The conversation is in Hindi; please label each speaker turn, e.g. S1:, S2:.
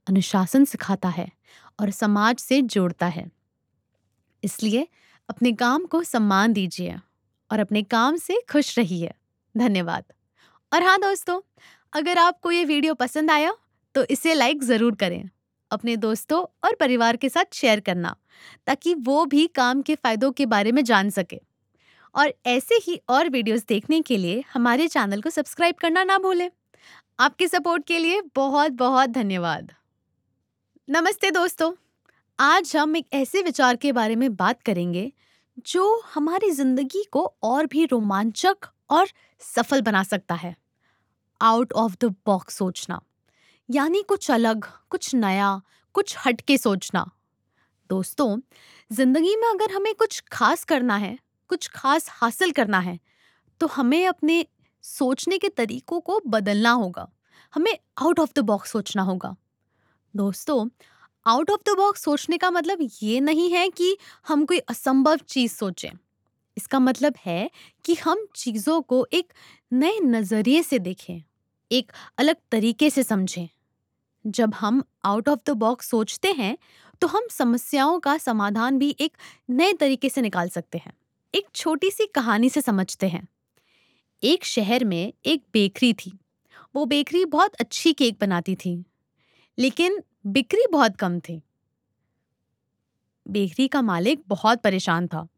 S1: अनुशासन सिखाता है और समाज से जोड़ता है। इसलिए अपने काम को सम्मान दीजिए और अपने काम से खुश रहिए। धन्यवाद। और हाँ दोस्तों, अगर आपको ये वीडियो पसंद आया तो इसे लाइक ज़रूर करें। अपने दोस्तों और परिवार के साथ शेयर करना ताकि वो भी काम के फायदों के बारे में जान सके। और ऐसे ही और वीडियोस देखने के लिए हमारे चैनल को सब्सक्राइब करना ना भूलें। आपके सपोर्ट के लिए बहुत बहुत धन्यवाद। नमस्ते दोस्तों, आज हम एक ऐसे विचार के बारे में बात करेंगे जो हमारी जिंदगी को और भी रोमांचक और सफल बना सकता है। आउट ऑफ द बॉक्स सोचना, यानी कुछ अलग, कुछ नया, कुछ हटके सोचना। दोस्तों, जिंदगी में अगर हमें कुछ खास करना है, कुछ खास हासिल करना है, तो हमें अपने सोचने के तरीकों को बदलना होगा। हमें आउट ऑफ द बॉक्स सोचना होगा। दोस्तों, आउट ऑफ द बॉक्स सोचने का मतलब ये नहीं है कि हम कोई असंभव चीज सोचें। इसका मतलब है कि हम चीजों को एक नए नजरिए से देखें, एक अलग तरीके से समझें। जब हम आउट ऑफ द बॉक्स सोचते हैं तो हम समस्याओं का समाधान भी एक नए तरीके से निकाल सकते हैं। एक छोटी सी कहानी से समझते हैं। एक शहर में एक बेकरी थी। वो बेकरी बहुत अच्छी केक बनाती थी, लेकिन बिक्री बहुत कम थी। बेकरी का मालिक बहुत परेशान था।